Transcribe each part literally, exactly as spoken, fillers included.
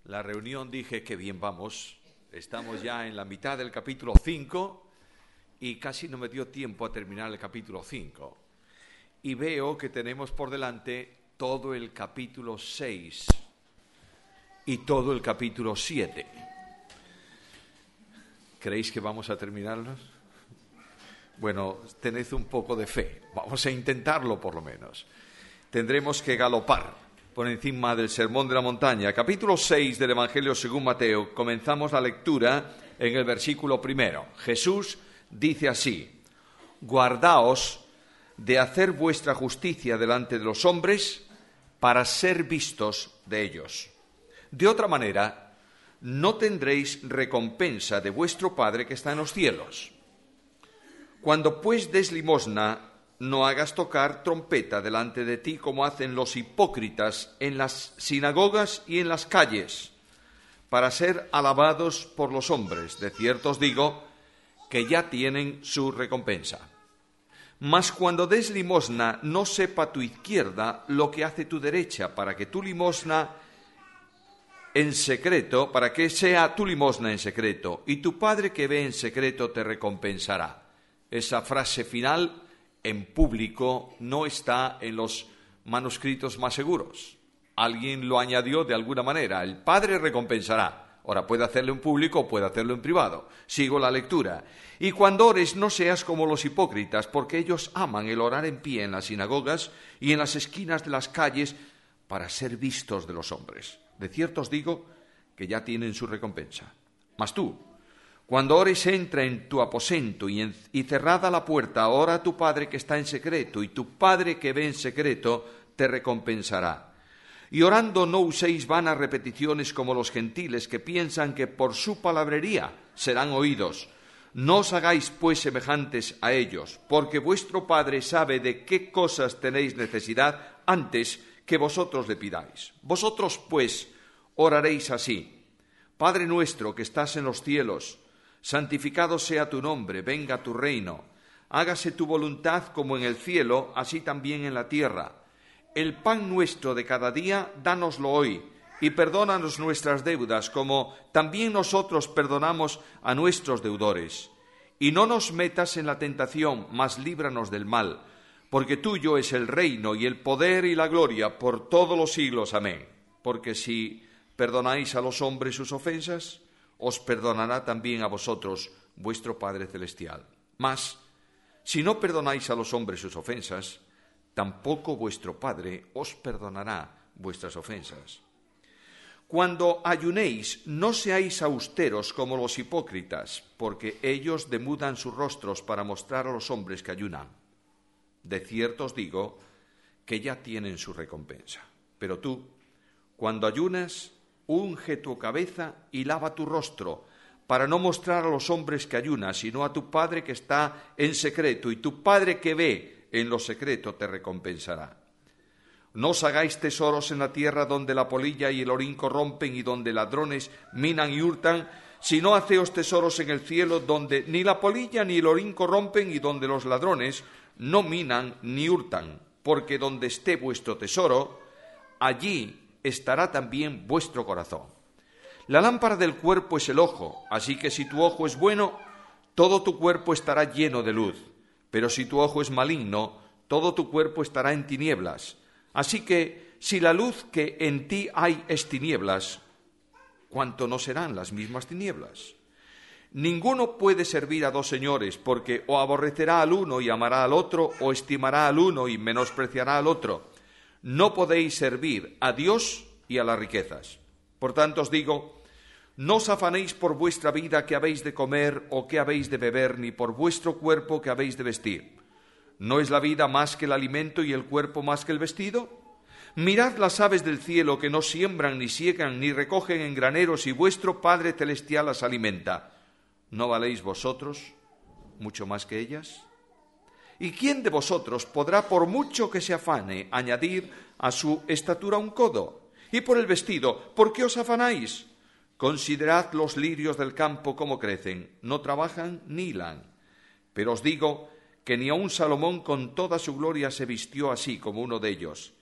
la reunión dije que bien vamos, estamos ya en la mitad del capítulo cinco y casi no me dio tiempo a terminar el capítulo cinco. Y veo que tenemos por delante todo el capítulo seis y todo el capítulo siete. ¿Creéis que vamos a terminarlos? Bueno, tened un poco de fe, vamos a intentarlo por lo menos. Tendremos que galopar por encima del Sermón de la Montaña. Capítulo seis del Evangelio según Mateo. Comenzamos la lectura en el versículo primero. Jesús dice así: guardaos de hacer vuestra justicia delante de los hombres para ser vistos de ellos. De otra manera, no tendréis recompensa de vuestro Padre que está en los cielos. Cuando pues des limosna, no hagas tocar trompeta delante de ti como hacen los hipócritas en las sinagogas y en las calles, para ser alabados por los hombres. De cierto os digo que ya tienen su recompensa. Mas cuando des limosna, no sepa tu izquierda lo que hace tu derecha, para que tu limosna en secreto, para que sea tu limosna en secreto, y tu Padre que ve en secreto te recompensará. Esa frase final en público no está en los manuscritos más seguros. Alguien lo añadió de alguna manera. El Padre recompensará. Ahora, puede hacerlo en público o puede hacerlo en privado. Sigo la lectura. Y cuando ores, no seas como los hipócritas, porque ellos aman el orar en pie en las sinagogas y en las esquinas de las calles para ser vistos de los hombres. De cierto os digo que ya tienen su recompensa. Mas tú, cuando ores, entra en tu aposento y, en, y cerrada la puerta, ora a tu Padre que está en secreto, y tu Padre que ve en secreto te recompensará. Y orando no uséis vanas repeticiones como los gentiles, que piensan que por su palabrería serán oídos. No os hagáis pues semejantes a ellos, porque vuestro Padre sabe de qué cosas tenéis necesidad antes que vosotros le pidáis. Vosotros pues oraréis así: Padre nuestro que estás en los cielos, santificado sea tu nombre, venga tu reino, hágase tu voluntad como en el cielo, así también en la tierra. El pan nuestro de cada día, dánoslo hoy, y perdónanos nuestras deudas, como también nosotros perdonamos a nuestros deudores. Y no nos metas en la tentación, mas líbranos del mal, porque tuyo es el reino y el poder y la gloria por todos los siglos. Amén. Porque si perdonáis a los hombres sus ofensas, os perdonará también a vosotros vuestro Padre Celestial. Mas, si no perdonáis a los hombres sus ofensas, tampoco vuestro Padre os perdonará vuestras ofensas. Cuando ayunéis, no seáis austeros como los hipócritas, porque ellos demudan sus rostros para mostrar a los hombres que ayunan. De cierto os digo que ya tienen su recompensa. Pero tú, cuando ayunas, unge tu cabeza y lava tu rostro, para no mostrar a los hombres que ayunas, sino a tu Padre que está en secreto, y tu Padre que ve en lo secreto te recompensará. No os hagáis tesoros en la tierra donde la polilla y el orín corrompen y donde ladrones minan y hurtan, sino haceos tesoros en el cielo donde ni la polilla ni el orín corrompen y donde los ladrones no minan ni hurtan, porque donde esté vuestro tesoro, allí estará también vuestro corazón. La lámpara del cuerpo es el ojo, así que si tu ojo es bueno, todo tu cuerpo estará lleno de luz. Pero si tu ojo es maligno, todo tu cuerpo estará en tinieblas. Así que si la luz que en ti hay es tinieblas, ¿cuánto no serán las mismas tinieblas? Ninguno puede servir a dos señores, porque o aborrecerá al uno y amará al otro, o estimará al uno y menospreciará al otro. No podéis servir a Dios y a las riquezas. Por tanto os digo, no os afanéis por vuestra vida qué habéis de comer o qué habéis de beber, ni por vuestro cuerpo qué habéis de vestir. ¿No es la vida más que el alimento y el cuerpo más que el vestido? Mirad las aves del cielo, que no siembran, ni siegan, ni recogen en graneros, y vuestro Padre Celestial las alimenta. ¿No valéis vosotros mucho más que ellas? ¿Y quién de vosotros podrá, por mucho que se afane, añadir a su estatura un codo? Y por el vestido, ¿por qué os afanáis? Considerad los lirios del campo cómo crecen, no trabajan ni hilan. Pero os digo que ni aun Salomón con toda su gloria se vistió así como uno de ellos.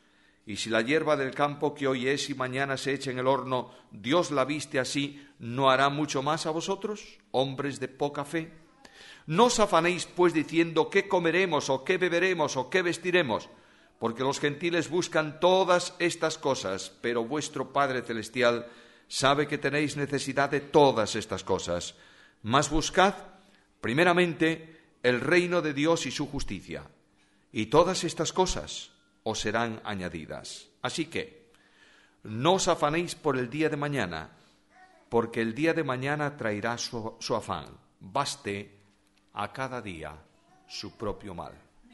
Y si la hierba del campo que hoy es y mañana se echa en el horno, Dios la viste así, ¿no hará mucho más a vosotros, hombres de poca fe? No os afanéis pues diciendo qué comeremos o qué beberemos o qué vestiremos, porque los gentiles buscan todas estas cosas, pero vuestro Padre Celestial sabe que tenéis necesidad de todas estas cosas. Mas buscad primeramente el reino de Dios y su justicia, y todas estas cosas os serán añadidas. Así que, no os afanéis por el día de mañana, porque el día de mañana traerá su, su afán. Baste a cada día su propio mal.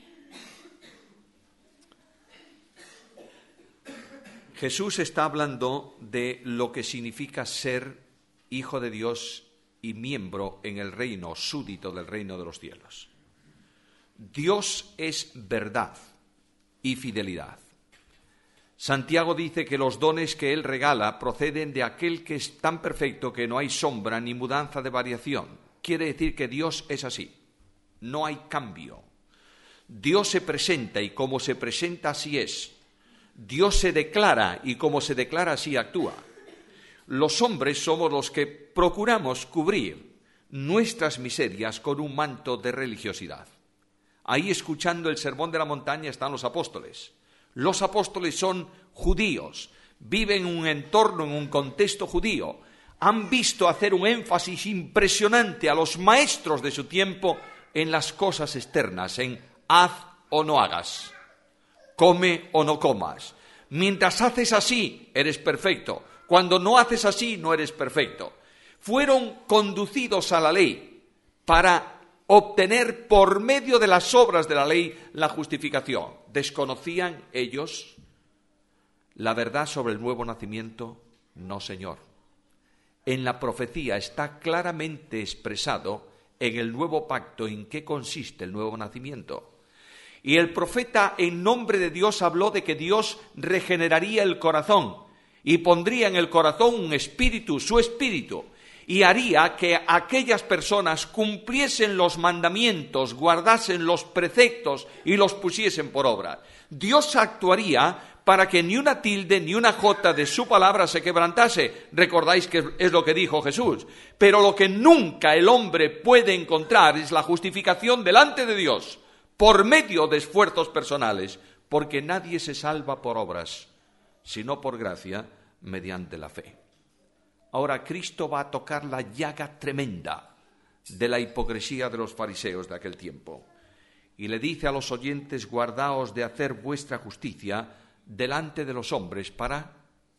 Jesús está hablando de lo que significa ser hijo de Dios y miembro en el reino, súbdito del reino de los cielos. Dios es verdad y fidelidad. Santiago dice que los dones que Él regala proceden de aquel que es tan perfecto que no hay sombra ni mudanza de variación. Quiere decir que Dios es así, no hay cambio. Dios se presenta y como se presenta así es. Dios se declara y como se declara así actúa. Los hombres somos los que procuramos cubrir nuestras miserias con un manto de religiosidad. Ahí, escuchando el Sermón de la Montaña, están los apóstoles. Los apóstoles son judíos, viven en un entorno, en un contexto judío. Han visto hacer un énfasis impresionante a los maestros de su tiempo en las cosas externas, en haz o no hagas, come o no comas. Mientras haces así, eres perfecto. Cuando no haces así, no eres perfecto. Fueron conducidos a la ley para obtener por medio de las obras de la ley la justificación. ¿Desconocían ellos la verdad sobre el nuevo nacimiento? No, Señor. En la profecía está claramente expresado en el nuevo pacto en qué consiste el nuevo nacimiento. Y el profeta en nombre de Dios habló de que Dios regeneraría el corazón y pondría en el corazón un espíritu, su espíritu, y haría que aquellas personas cumpliesen los mandamientos, guardasen los preceptos y los pusiesen por obra. Dios actuaría para que ni una tilde ni una jota de su palabra se quebrantase. Recordáis que es lo que dijo Jesús. Pero lo que nunca el hombre puede encontrar es la justificación delante de Dios por medio de esfuerzos personales, porque nadie se salva por obras, sino por gracia mediante la fe. Ahora Cristo va a tocar la llaga tremenda de la hipocresía de los fariseos de aquel tiempo. Y le dice a los oyentes: guardaos de hacer vuestra justicia delante de los hombres para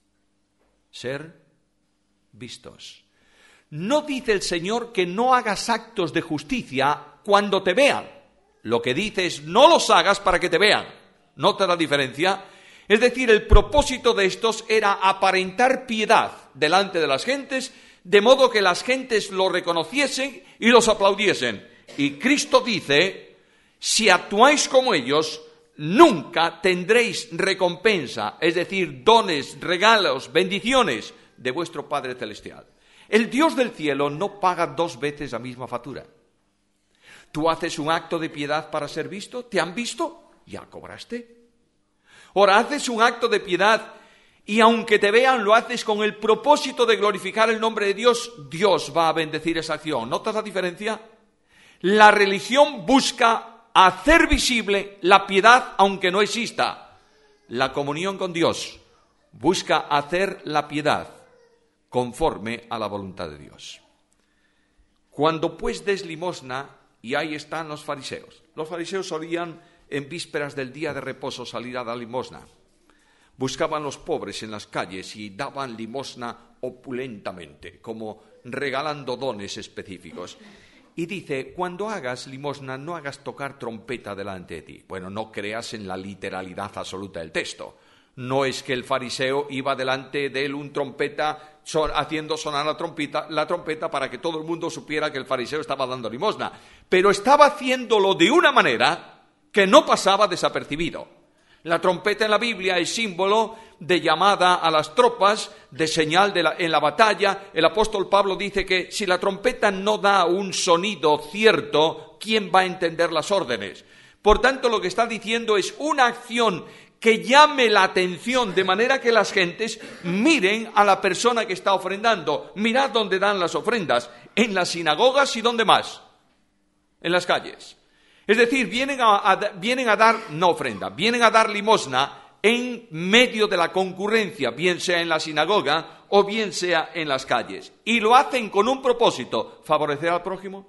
ser vistos. No dice el Señor que no hagas actos de justicia cuando te vean. Lo que dice es: no los hagas para que te vean. ¿Nota la diferencia? Es decir, el propósito de estos era aparentar piedad delante de las gentes, de modo que las gentes lo reconociesen y los aplaudiesen. Y Cristo dice: si actuáis como ellos, nunca tendréis recompensa, es decir, dones, regalos, bendiciones de vuestro Padre Celestial. El Dios del cielo no paga dos veces la misma factura. Tú haces un acto de piedad para ser visto, ¿te han visto? Ya cobraste. Ahora haces un acto de piedad y aunque te vean lo haces con el propósito de glorificar el nombre de Dios, Dios va a bendecir esa acción. ¿Notas la diferencia? La religión busca hacer visible la piedad aunque no exista. La comunión con Dios busca hacer la piedad conforme a la voluntad de Dios. Cuando pues des limosna, y ahí están los fariseos. Los fariseos solían en vísperas del día de reposo salir a dar limosna. Buscaban los pobres en las calles y daban limosna opulentamente, como regalando dones específicos. Y dice: cuando hagas limosna, no hagas tocar trompeta delante de ti. Bueno, no creas en la literalidad absoluta del texto. No es que el fariseo iba delante de él un trompeta son, haciendo sonar la trompeta, la trompeta para que todo el mundo supiera que el fariseo estaba dando limosna. Pero estaba haciéndolo de una manera que no pasaba desapercibido. La trompeta en la Biblia es símbolo de llamada a las tropas, de señal de la, en la batalla. El apóstol Pablo dice que si la trompeta no da un sonido cierto, ¿quién va a entender las órdenes? Por tanto, lo que está diciendo es una acción que llame la atención, de manera que las gentes miren a la persona que está ofrendando. Mirad dónde dan las ofrendas, en las sinagogas y dónde más, en las calles. Es decir, vienen a, a, vienen a dar, no ofrenda, vienen a dar limosna en medio de la concurrencia, bien sea en la sinagoga o bien sea en las calles. Y lo hacen con un propósito: favorecer al prójimo.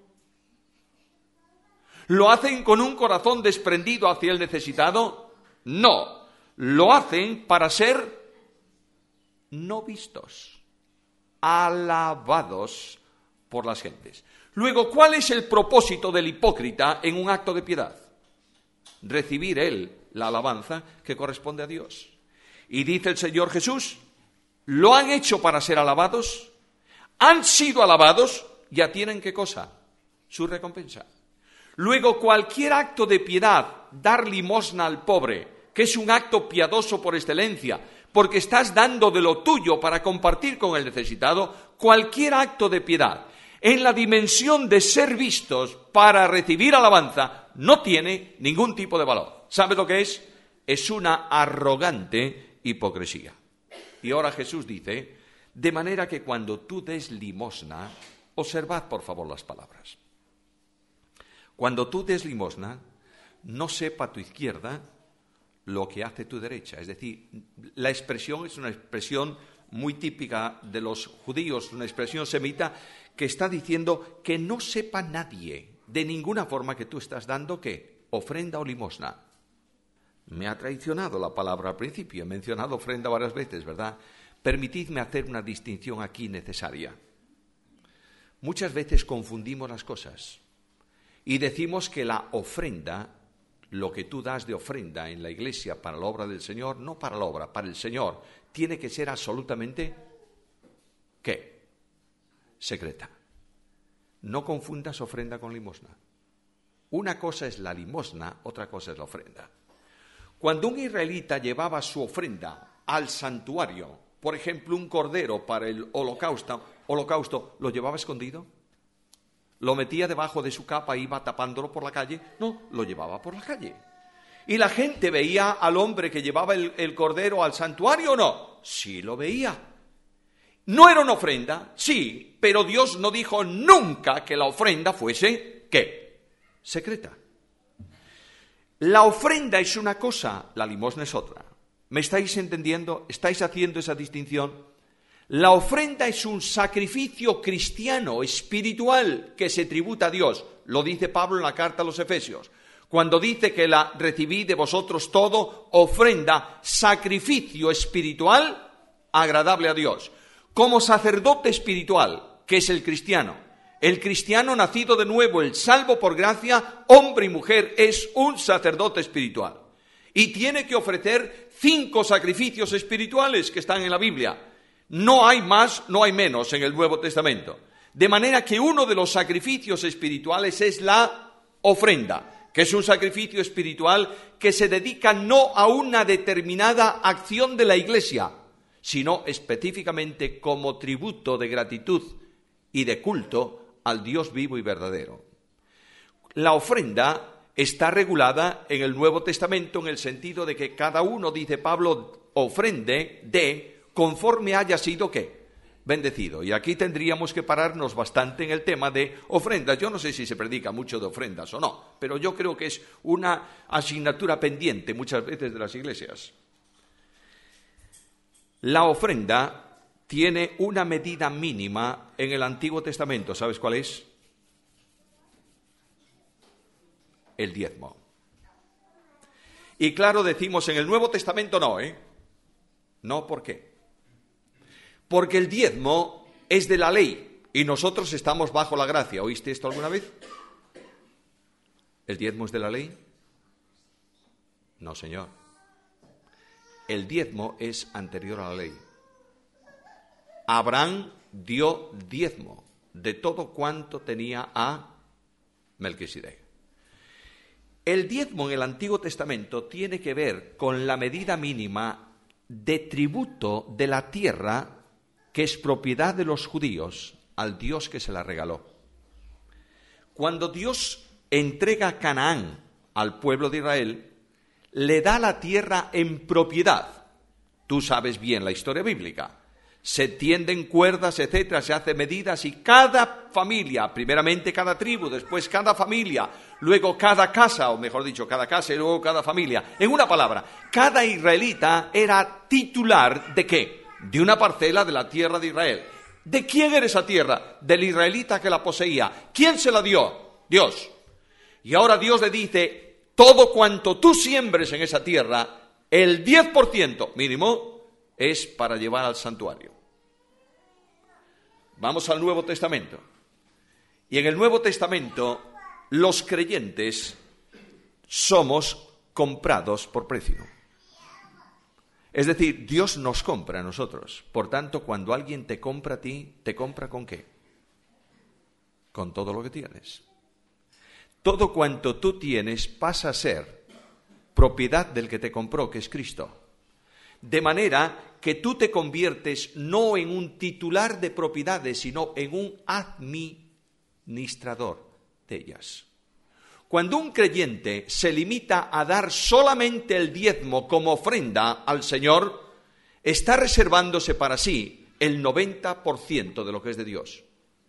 ¿Lo hacen con un corazón desprendido hacia el necesitado? No. Lo hacen para ser no vistos, alabados por las gentes. Luego, ¿cuál es el propósito del hipócrita en un acto de piedad? Recibir él la alabanza que corresponde a Dios. Y dice el Señor Jesús: ¿lo han hecho para ser alabados? ¿Han sido alabados? Ya tienen, ¿qué cosa? Su recompensa. Luego, cualquier acto de piedad, dar limosna al pobre, que es un acto piadoso por excelencia, porque estás dando de lo tuyo para compartir con el necesitado, cualquier acto de piedad, en la dimensión de ser vistos para recibir alabanza, no tiene ningún tipo de valor. ¿Sabes lo que es? Es una arrogante hipocresía. Y ahora Jesús dice, de manera que cuando tú des limosna, observad por favor las palabras. Cuando tú des limosna, no sepa tu izquierda lo que hace tu derecha. Es decir, la expresión es una expresión muy típica de los judíos, una expresión semita que está diciendo que no sepa nadie de ninguna forma que tú estás dando, ¿qué? Ofrenda o limosna. Me ha traicionado la palabra al principio, he mencionado ofrenda varias veces, ¿verdad? Permitidme hacer una distinción aquí necesaria. Muchas veces confundimos las cosas y decimos que la ofrenda, lo que tú das de ofrenda en la iglesia para la obra del Señor, no para la obra, para el Señor, tiene que ser absolutamente, ¿qué? Secreta. No confundas ofrenda con limosna. Una cosa es la limosna, otra cosa es la ofrenda. Cuando un israelita llevaba su ofrenda al santuario, por ejemplo, un cordero para el holocausto, holocausto, ¿lo llevaba escondido? ¿Lo metía debajo de su capa e iba tapándolo por la calle? No, lo llevaba por la calle. ¿Y la gente veía al hombre que llevaba el, el cordero al santuario o no? Sí, lo veía. ¿No era una ofrenda? Sí, pero Dios no dijo nunca que la ofrenda fuese, ¿qué? Secreta. La ofrenda es una cosa, la limosna es otra. ¿Me estáis entendiendo? ¿Estáis haciendo esa distinción? La ofrenda es un sacrificio cristiano, espiritual, que se tributa a Dios. Lo dice Pablo en la carta a los Efesios. Cuando dice que la recibí de vosotros todo, ofrenda, sacrificio espiritual, agradable a Dios. Como sacerdote espiritual, que es el cristiano. El cristiano nacido de nuevo, el salvo por gracia, hombre y mujer, es un sacerdote espiritual. Y tiene que ofrecer cinco sacrificios espirituales que están en la Biblia. No hay más, no hay menos en el Nuevo Testamento. De manera que uno de los sacrificios espirituales es la ofrenda, que es un sacrificio espiritual que se dedica no a una determinada acción de la Iglesia, sino específicamente como tributo de gratitud y de culto al Dios vivo y verdadero. La ofrenda está regulada en el Nuevo Testamento en el sentido de que cada uno, dice Pablo, ofrende de conforme haya sido, ¿qué? Bendecido. Y aquí tendríamos que pararnos bastante en el tema de ofrendas. Yo no sé si se predica mucho de ofrendas o no, pero yo creo que es una asignatura pendiente muchas veces de las iglesias. La ofrenda tiene una medida mínima en el Antiguo Testamento. ¿Sabes cuál es? El diezmo. Y claro, decimos en el Nuevo Testamento no, ¿eh? No, ¿por qué? Porque el diezmo es de la ley y nosotros estamos bajo la gracia. ¿Oíste esto alguna vez? ¿El diezmo es de la ley? No, señor. El diezmo es anterior a la ley. Abraham dio diezmo de todo cuanto tenía a Melquisedec. El diezmo en el Antiguo Testamento tiene que ver con la medida mínima de tributo de la tierra que es propiedad de los judíos al Dios que se la regaló. Cuando Dios entrega Canaán al pueblo de Israel, le da la tierra en propiedad. Tú sabes bien la historia bíblica. Se tienden cuerdas, etcétera, se hacen medidas y cada familia, primeramente cada tribu, después cada familia, luego cada casa, o mejor dicho, cada casa y luego cada familia. En una palabra, cada israelita era titular ¿de qué? De una parcela de la tierra de Israel. ¿De quién era esa tierra? Del israelita que la poseía. ¿Quién se la dio? Dios. Y ahora Dios le dice, todo cuanto tú siembres en esa tierra, el diez por ciento mínimo, es para llevar al santuario. Vamos al Nuevo Testamento. Y en el Nuevo Testamento, los creyentes somos comprados por precio. Es decir, Dios nos compra a nosotros. Por tanto, cuando alguien te compra a ti, ¿te compra con qué? Con todo lo que tienes. Todo cuanto tú tienes pasa a ser propiedad del que te compró, que es Cristo. De manera que tú te conviertes no en un titular de propiedades, sino en un administrador de ellas. Cuando un creyente se limita a dar solamente el diezmo como ofrenda al Señor, está reservándose para sí el noventa por ciento de lo que es de Dios.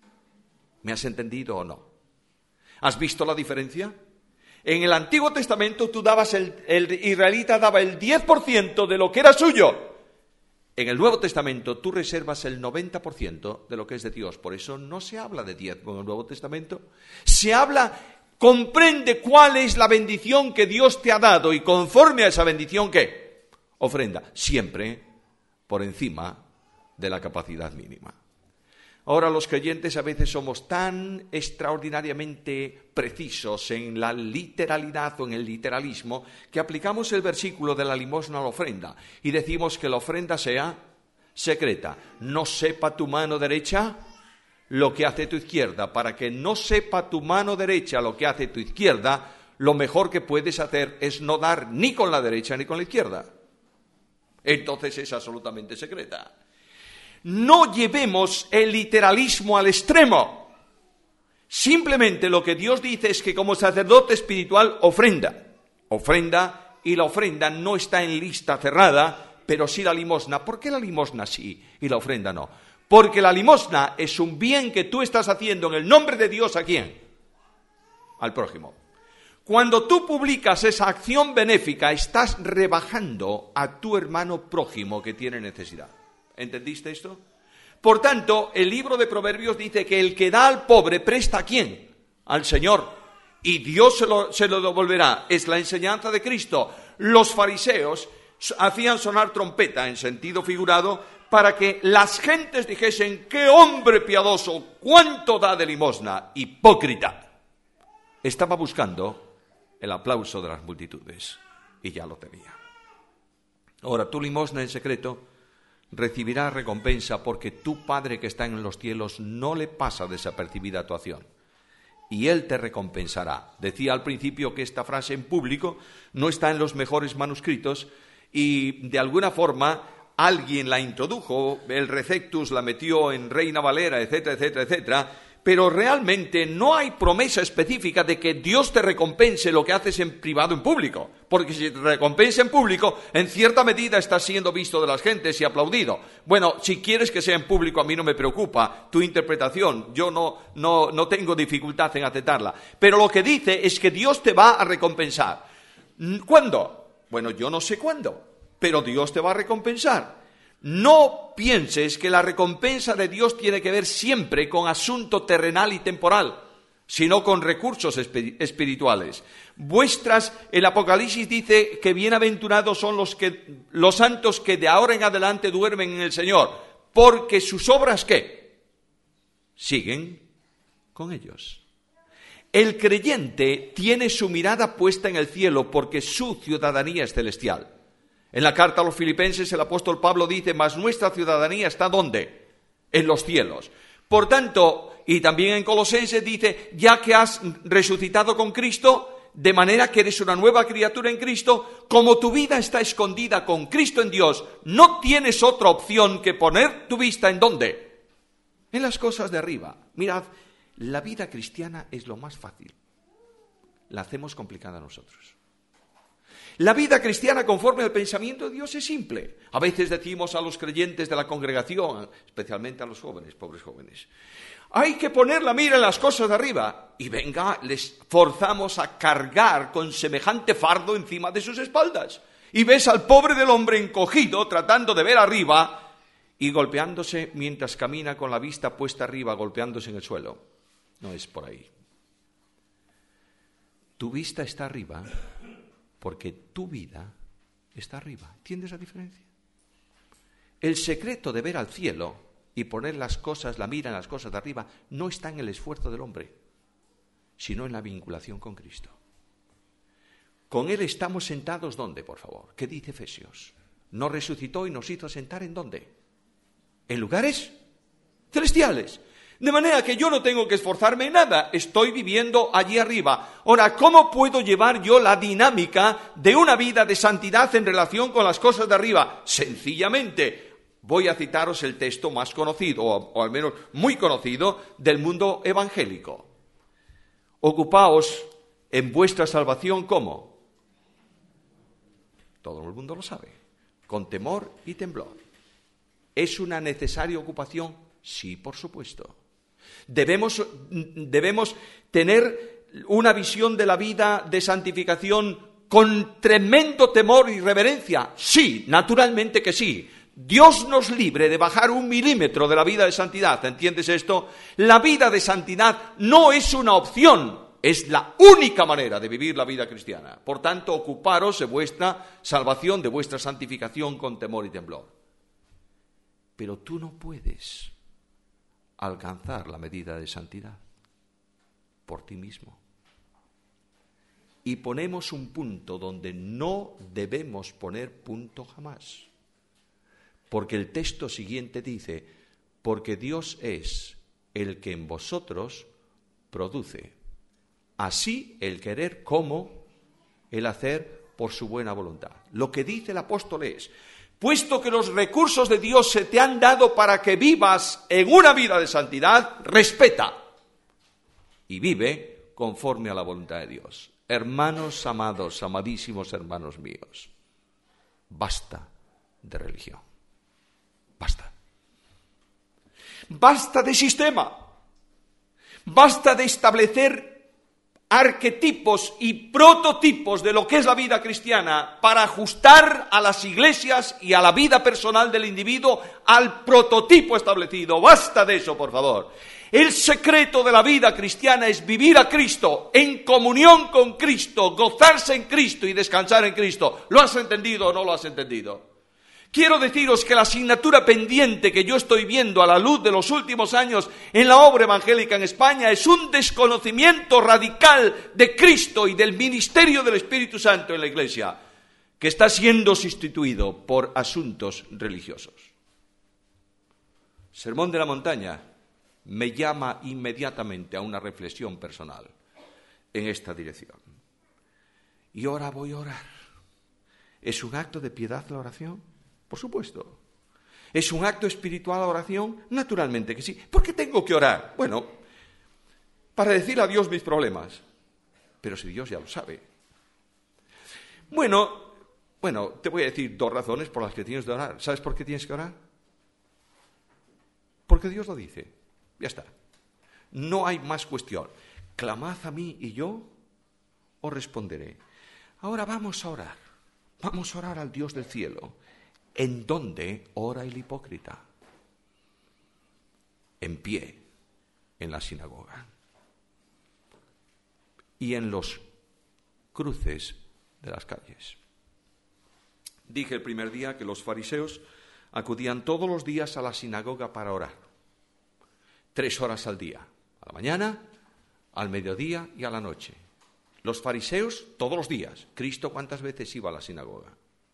¿Me has entendido o no? ¿Has visto la diferencia? En el Antiguo Testamento tú dabas, el, el israelita daba el diez por ciento de lo que era suyo. En el Nuevo Testamento tú reservas el noventa por ciento de lo que es de Dios. Por eso no se habla de diezmo en el Nuevo Testamento. Se habla, comprende cuál es la bendición que Dios te ha dado y conforme a esa bendición, ¿qué? Ofrenda. Siempre por encima de la capacidad mínima. Ahora los creyentes a veces somos tan extraordinariamente precisos en la literalidad o en el literalismo que aplicamos el versículo de la limosna a la ofrenda y decimos que la ofrenda sea secreta. No sepa tu mano derecha lo que hace tu izquierda. Para que no sepa tu mano derecha lo que hace tu izquierda, lo mejor que puedes hacer es no dar ni con la derecha ni con la izquierda. Entonces es absolutamente secreta. No llevemos el literalismo al extremo. Simplemente lo que Dios dice es que como sacerdote espiritual ofrenda. Ofrenda y la ofrenda no está en lista cerrada, pero sí la limosna. ¿Por qué la limosna sí y la ofrenda no? Porque la limosna es un bien que tú estás haciendo en el nombre de Dios, ¿a quién? Al prójimo. Cuando tú publicas esa acción benéfica, estás rebajando a tu hermano prójimo que tiene necesidad. ¿Entendiste esto? Por tanto, el libro de Proverbios dice que el que da al pobre presta ¿a quién? Al Señor. Y Dios se lo, se lo devolverá. Es la enseñanza de Cristo. Los fariseos hacían sonar trompeta en sentido figurado para que las gentes dijesen: ¡qué hombre piadoso! ¡Cuánto da de limosna! ¡Hipócrita! Estaba buscando el aplauso de las multitudes y ya lo tenía. Ahora, tu limosna en secreto recibirá recompensa porque tu Padre que está en los cielos no le pasa desapercibida tu acción y Él te recompensará. Decía al principio que esta frase en público no está en los mejores manuscritos y de alguna forma alguien la introdujo, el Receptus la metió en Reina Valera, etcétera, etcétera, etcétera, pero realmente no hay promesa específica de que Dios te recompense lo que haces en privado en público, porque si te recompensa en público, en cierta medida estás siendo visto de las gentes y aplaudido. Bueno, si quieres que sea en público, a mí no me preocupa tu interpretación, yo no, no, no tengo dificultad en aceptarla, pero lo que dice es que Dios te va a recompensar. ¿Cuándo? Bueno, yo no sé cuándo, pero Dios te va a recompensar. No pienses que la recompensa de Dios tiene que ver siempre con asunto terrenal y temporal, sino con recursos espirituales. Vuestras, el Apocalipsis dice que bienaventurados son los, que, los santos que de ahora en adelante duermen en el Señor, porque sus obras, ¿qué? Siguen con ellos. El creyente tiene su mirada puesta en el cielo porque su ciudadanía es celestial. En la carta a los Filipenses el apóstol Pablo dice: mas nuestra ciudadanía está ¿dónde? En los cielos. Por tanto, y también en Colosenses dice: ya que has resucitado con Cristo, de manera que eres una nueva criatura en Cristo, como tu vida está escondida con Cristo en Dios, no tienes otra opción que poner tu vista ¿en dónde? En las cosas de arriba. Mirad, la vida cristiana es lo más fácil. La hacemos complicada nosotros. La vida cristiana conforme al pensamiento de Dios es simple. A veces decimos a los creyentes de la congregación, especialmente a los jóvenes, pobres jóvenes, hay que poner la mira en las cosas de arriba. Y venga, les forzamos a cargar con semejante fardo encima de sus espaldas. Y ves al pobre del hombre encogido tratando de ver arriba y golpeándose mientras camina con la vista puesta arriba, golpeándose en el suelo. No es por ahí. Tu vista está arriba porque tu vida está arriba. ¿Entiendes la diferencia? El secreto de ver al cielo y poner las cosas, la mira en las cosas de arriba, no está en el esfuerzo del hombre, sino en la vinculación con Cristo. Con Él estamos sentados, ¿dónde, por favor? ¿Qué dice Efesios? Nos resucitó y nos hizo sentar ¿en dónde? En lugares celestiales. De manera que yo no tengo que esforzarme en nada, estoy viviendo allí arriba. Ahora, ¿cómo puedo llevar yo la dinámica de una vida de santidad en relación con las cosas de arriba? Sencillamente, voy a citaros el texto más conocido, o, o al menos muy conocido, del mundo evangélico. Ocupaos en vuestra salvación, ¿cómo? Todo el mundo lo sabe, con temor y temblor. ¿Es una necesaria ocupación? Sí, por supuesto. Debemos, debemos tener una visión de la vida de santificación con tremendo temor y reverencia. Sí, naturalmente que sí. Dios nos libre de bajar un milímetro de la vida de santidad. ¿Entiendes esto? La vida de santidad no es una opción, es la única manera de vivir la vida cristiana. Por tanto, ocuparos de vuestra salvación, de vuestra santificación con temor y temblor. Pero tú no puedes alcanzar la medida de santidad por ti mismo. Y ponemos un punto donde no debemos poner punto jamás. Porque el texto siguiente dice, porque Dios es el que en vosotros produce así el querer como el hacer por su buena voluntad. Lo que dice el apóstol es, puesto que los recursos de Dios se te han dado para que vivas en una vida de santidad, respeta y vive conforme a la voluntad de Dios. Hermanos amados, amadísimos hermanos míos, basta de religión. Basta. Basta de sistema. Basta de establecer arquetipos y prototipos de lo que es la vida cristiana para ajustar a las iglesias y a la vida personal del individuo al prototipo establecido. Basta de eso, por favor. El secreto de la vida cristiana es vivir a Cristo, en comunión con Cristo, gozarse en Cristo y descansar en Cristo. ¿Lo has entendido o no lo has entendido? Quiero deciros que la asignatura pendiente que yo estoy viendo a la luz de los últimos años en la obra evangélica en España es un desconocimiento radical de Cristo y del ministerio del Espíritu Santo en la Iglesia, que está siendo sustituido por asuntos religiosos. Sermón de la Montaña me llama inmediatamente a una reflexión personal en esta dirección. Y ahora voy a orar. ¿Es un acto de piedad la oración? Por supuesto. ¿Es un acto espiritual la oración? Naturalmente que sí. ¿Por qué tengo que orar? Bueno, para decirle a Dios mis problemas. Pero si Dios ya lo sabe. Bueno, bueno, te voy a decir dos razones por las que tienes que orar. ¿Sabes por qué tienes que orar? Porque Dios lo dice. Ya está. No hay más cuestión. Clamad a mí y yo os responderé. Ahora vamos a orar. Vamos a orar al Dios del cielo. ¿En dónde ora el hipócrita? En pie, en la sinagoga. Y en los cruces de las calles. Dije el primer día que los fariseos acudían todos los días a la sinagoga para orar. Tres horas al día. A la mañana, al mediodía y a la noche. Los fariseos todos los días. ¿Cristo cuántas veces iba a la sinagoga?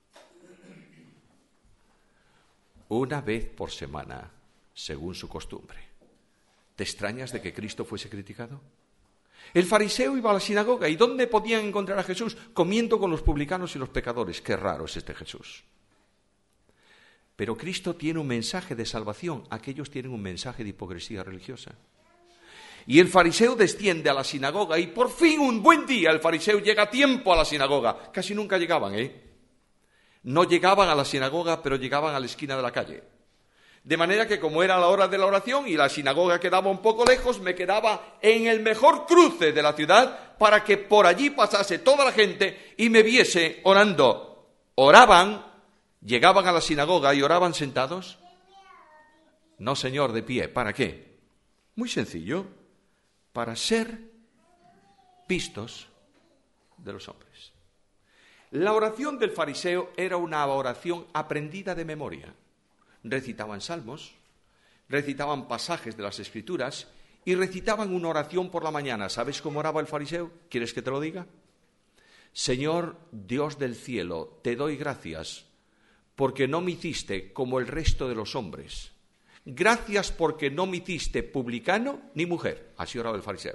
Una vez por semana, según su costumbre. ¿Te extrañas de que Cristo fuese criticado? El fariseo iba a la sinagoga. ¿Y dónde podían encontrar a Jesús? Comiendo con los publicanos y los pecadores. Qué raro es este Jesús. Pero Cristo tiene un mensaje de salvación. Aquellos tienen un mensaje de hipocresía religiosa. Y el fariseo desciende a la sinagoga y por fin un buen día el fariseo llega a tiempo a la sinagoga. Casi nunca llegaban, ¿eh? No llegaban a la sinagoga, pero llegaban a la esquina de la calle. De manera que como era la hora de la oración y la sinagoga quedaba un poco lejos, me quedaba en el mejor cruce de la ciudad para que por allí pasase toda la gente y me viese orando. Oraban, llegaban a la sinagoga y oraban sentados. No, señor, de pie. ¿Para qué? Muy sencillo. Para ser vistos de los hombres. La oración del fariseo era una oración aprendida de memoria. Recitaban salmos, recitaban pasajes de las Escrituras y recitaban una oración por la mañana. ¿Sabes cómo oraba el fariseo? ¿Quieres que te lo diga? Señor Dios del cielo, te doy gracias porque no me hiciste como el resto de los hombres. Gracias porque no me hiciste publicano ni mujer. Así oraba el fariseo.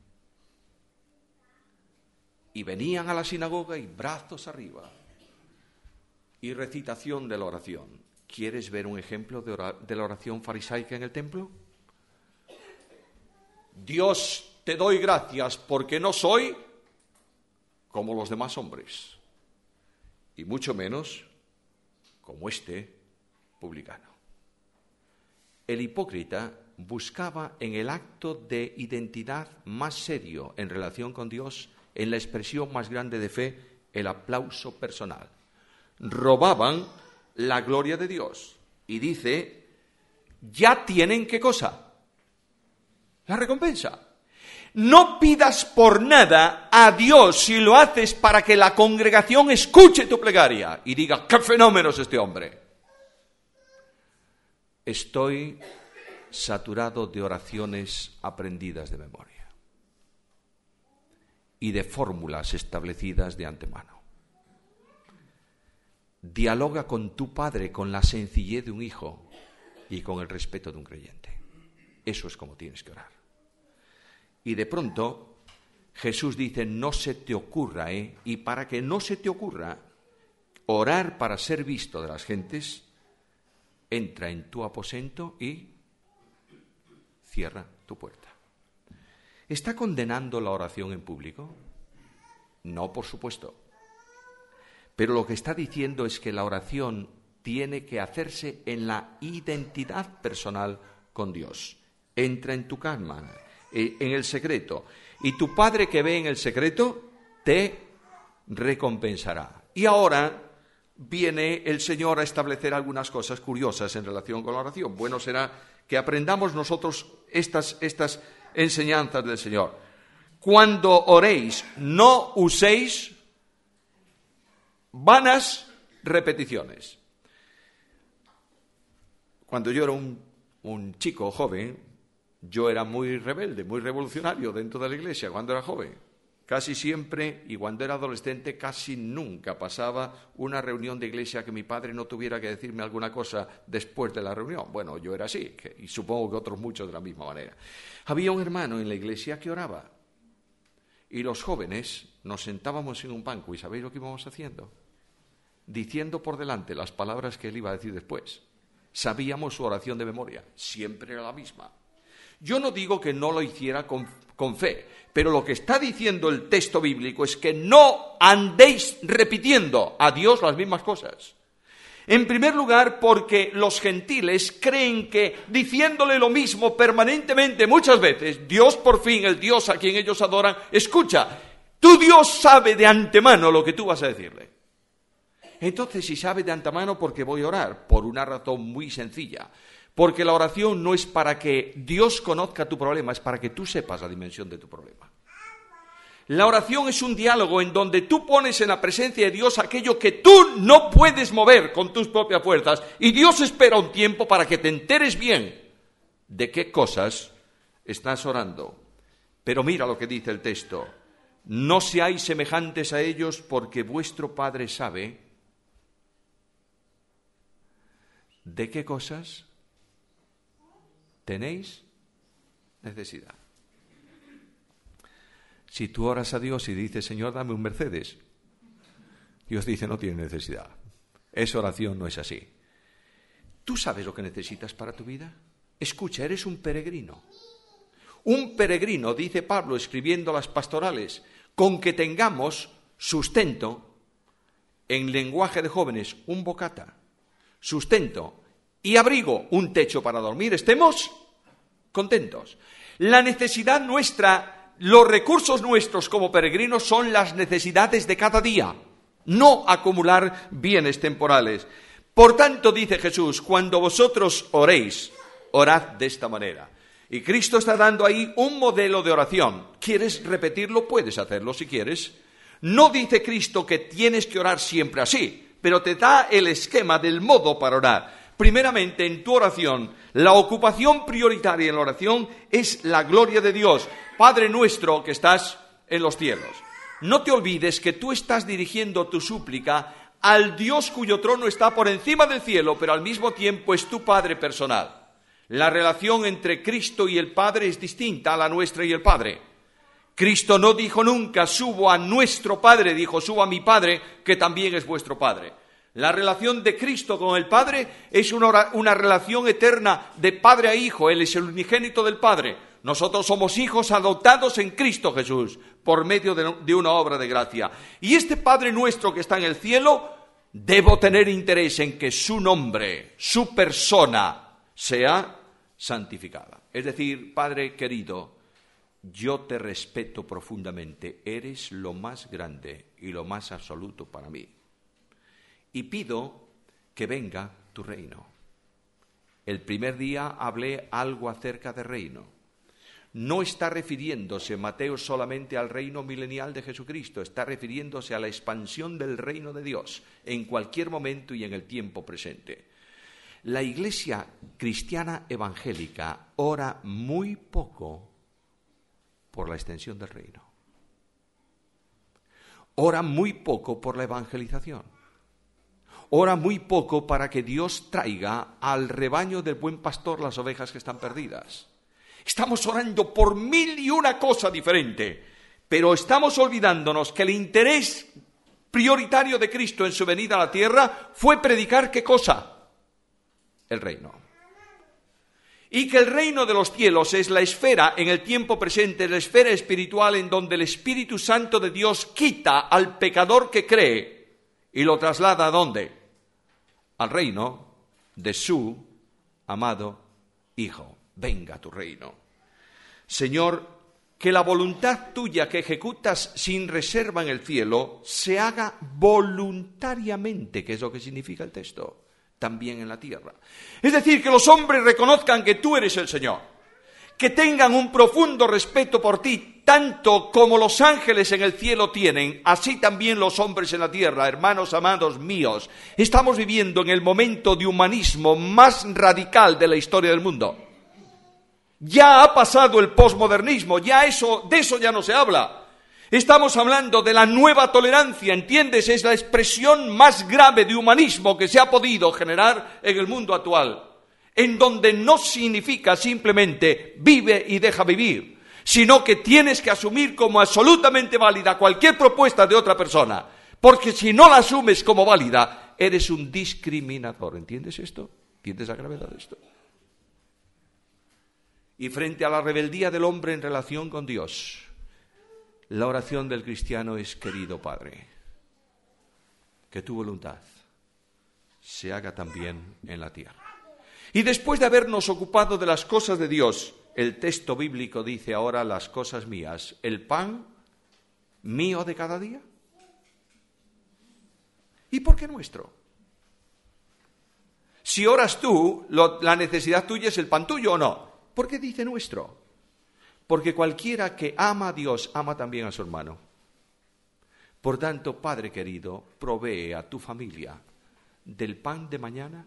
Y venían a la sinagoga y brazos arriba. Y recitación de la oración. ¿Quieres ver un ejemplo de, ora- de la oración farisaica en el templo? Dios, te doy gracias porque no soy como los demás hombres. Y mucho menos como este publicano. El hipócrita buscaba en el acto de identidad más serio en relación con Dios, en la expresión más grande de fe, el aplauso personal. Robaban la gloria de Dios. Y dice, ya tienen ¿qué cosa? La recompensa. No pidas por nada a Dios si lo haces para que la congregación escuche tu plegaria y diga, ¡qué fenómeno es este hombre! Estoy saturado de oraciones aprendidas de memoria y de fórmulas establecidas de antemano. Dialoga con tu padre con la sencillez de un hijo y con el respeto de un creyente. Eso es como tienes que orar. Y de pronto Jesús dice, no se te ocurra, ¿eh? Y para que no se te ocurra orar para ser visto de las gentes, entra en tu aposento y cierra tu puerta. ¿Está condenando la oración en público? No, por supuesto. Pero lo que está diciendo es que la oración tiene que hacerse en la identidad personal con Dios. Entra en tu calma, en el secreto. Y tu Padre que ve en el secreto te recompensará. Y ahora viene el Señor a establecer algunas cosas curiosas en relación con la oración. Bueno será que aprendamos nosotros estas, estas enseñanzas del Señor. Cuando oréis, no uséis vanas repeticiones. Cuando yo era un, un chico joven, yo era muy rebelde, muy revolucionario dentro de la iglesia cuando era joven. Casi siempre, y cuando era adolescente, casi nunca pasaba una reunión de iglesia que mi padre no tuviera que decirme alguna cosa después de la reunión. Bueno, yo era así, que, y supongo que otros muchos de la misma manera. Había un hermano en la iglesia que oraba, y los jóvenes nos sentábamos en un banco, ¿y sabéis lo que íbamos haciendo? Diciendo por delante las palabras que él iba a decir después. Sabíamos su oración de memoria, siempre era la misma. Yo no digo que no lo hiciera con, con fe, pero lo que está diciendo el texto bíblico es que no andéis repitiendo a Dios las mismas cosas. En primer lugar, porque los gentiles creen que diciéndole lo mismo permanentemente muchas veces, Dios por fin, el Dios a quien ellos adoran, escucha, tu Dios sabe de antemano lo que tú vas a decirle. Entonces, si sabe de antemano, ¿por qué voy a orar? Por una razón muy sencilla. Porque la oración no es para que Dios conozca tu problema, es para que tú sepas la dimensión de tu problema. La oración es un diálogo en donde tú pones en la presencia de Dios aquello que tú no puedes mover con tus propias fuerzas y Dios espera un tiempo para que te enteres bien de qué cosas estás orando. Pero mira lo que dice el texto. No seáis semejantes a ellos porque vuestro Padre sabe de qué cosas tenéis necesidad. Si tú oras a Dios y dices, Señor, dame un Mercedes, Dios dice, no tiene necesidad. Esa oración no es así. ¿Tú sabes lo que necesitas para tu vida? Escucha, eres un peregrino. Un peregrino, dice Pablo escribiendo las pastorales, con que tengamos sustento, en lenguaje de jóvenes, un bocata, sustento y abrigo, un techo para dormir, estemos contentos. La necesidad nuestra, los recursos nuestros como peregrinos son las necesidades de cada día, no acumular bienes temporales. Por tanto, dice Jesús, cuando vosotros oréis, orad de esta manera. Y Cristo está dando ahí un modelo de oración. ¿Quieres repetirlo? Puedes hacerlo si quieres. No dice Cristo que tienes que orar siempre así, pero te da el esquema del modo para orar. Primeramente, en tu oración, la ocupación prioritaria en la oración es la gloria de Dios. Padre nuestro que estás en los cielos. No te olvides que tú estás dirigiendo tu súplica al Dios cuyo trono está por encima del cielo, pero al mismo tiempo es tu Padre personal. La relación entre Cristo y el Padre es distinta a la nuestra y el Padre. Cristo no dijo nunca, subo a nuestro Padre, dijo, subo a mi Padre, que también es vuestro Padre. La relación de Cristo con el Padre es una, una relación eterna de Padre a Hijo. Él es el unigénito del Padre. Nosotros somos hijos adoptados en Cristo Jesús, por medio de, de una obra de gracia. Y este Padre nuestro que está en el cielo, debo tener interés en que su nombre, su persona, sea santificada. Es decir, Padre querido, yo te respeto profundamente, eres lo más grande y lo más absoluto para mí. Y pido que venga tu reino. El primer día hablé algo acerca de reino. No está refiriéndose Mateo solamente al reino milenial de Jesucristo, está refiriéndose a la expansión del reino de Dios en cualquier momento y en el tiempo presente. La Iglesia cristiana evangélica ora muy poco por la extensión del reino. Ora muy poco por la evangelización. Ora muy poco para que Dios traiga al rebaño del buen pastor las ovejas que están perdidas. Estamos orando por mil y una cosa diferente, pero estamos olvidándonos que el interés prioritario de Cristo en su venida a la tierra fue predicar ¿qué cosa? El reino. Y que el reino de los cielos es la esfera en el tiempo presente, la esfera espiritual en donde el Espíritu Santo de Dios quita al pecador que cree y lo traslada ¿a dónde? Al reino de su amado Hijo. Venga tu reino. Señor, que la voluntad tuya que ejecutas sin reserva en el cielo se haga voluntariamente, que es lo que significa el texto, también en la tierra. Es decir, que los hombres reconozcan que tú eres el Señor, que tengan un profundo respeto por ti, tanto como los ángeles en el cielo tienen, así también los hombres en la tierra. Hermanos amados míos, estamos viviendo en el momento de humanismo más radical de la historia del mundo. Ya ha pasado el posmodernismo, ya eso, de eso ya no se habla. Estamos hablando de la nueva tolerancia, ¿entiendes? Es la expresión más grave de humanismo que se ha podido generar en el mundo actual, en donde no significa simplemente vive y deja vivir, sino que tienes que asumir como absolutamente válida cualquier propuesta de otra persona, porque si no la asumes como válida, eres un discriminador. ¿Entiendes esto? ¿Entiendes la gravedad de esto? Y frente a la rebeldía del hombre en relación con Dios, la oración del cristiano es: querido Padre, que tu voluntad se haga también en la tierra. Y después de habernos ocupado de las cosas de Dios, el texto bíblico dice ahora: las cosas mías, el pan mío de cada día. ¿Y por qué nuestro? Si oras tú, lo, la necesidad tuya es el pan tuyo, ¿o no? ¿Por qué dice nuestro? Porque cualquiera que ama a Dios ama también a su hermano. Por tanto, Padre querido, provee a tu familia del pan de mañana,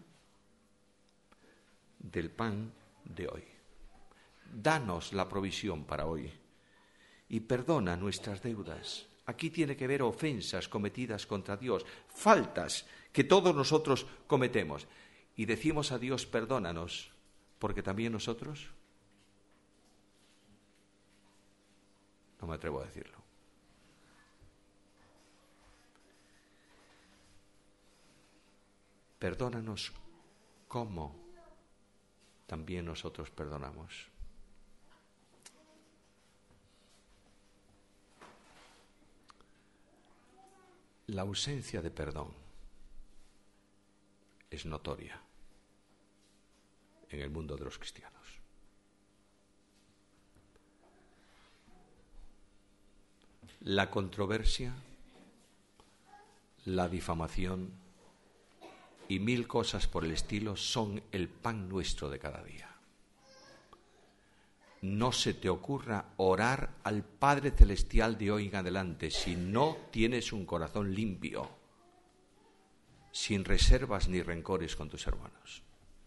del pan de hoy. Danos la provisión para hoy y perdona nuestras deudas. Aquí tiene que ver ofensas cometidas contra Dios, faltas que todos nosotros cometemos. Y decimos a Dios: perdónanos, porque también nosotros... No me atrevo a decirlo. Perdónanos como también nosotros perdonamos. La ausencia de perdón es notoria en el mundo de los cristianos. La controversia, la difamación y mil cosas por el estilo son el pan nuestro de cada día. No se te ocurra orar al Padre Celestial de hoy en adelante si no tienes un corazón limpio, sin reservas ni rencores con tus hermanos.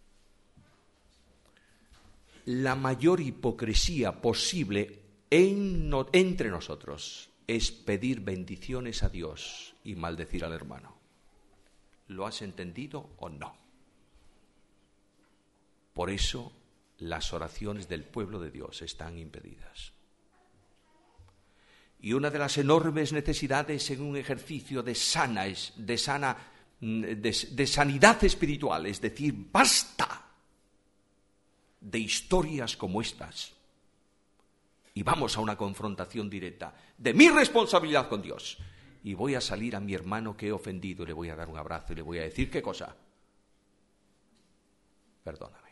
La mayor hipocresía posible en no, entre nosotros es pedir bendiciones a Dios y maldecir al hermano. ¿Lo has entendido o no? Por eso las oraciones del pueblo de Dios están impedidas. Y una de las enormes necesidades en un ejercicio de sana, de sana, de, de sanidad espiritual, es decir, basta de historias como estas y vamos a una confrontación directa de mi responsabilidad con Dios. Y voy a salir a mi hermano que he ofendido y le voy a dar un abrazo y le voy a decir, ¿qué cosa? Perdóname.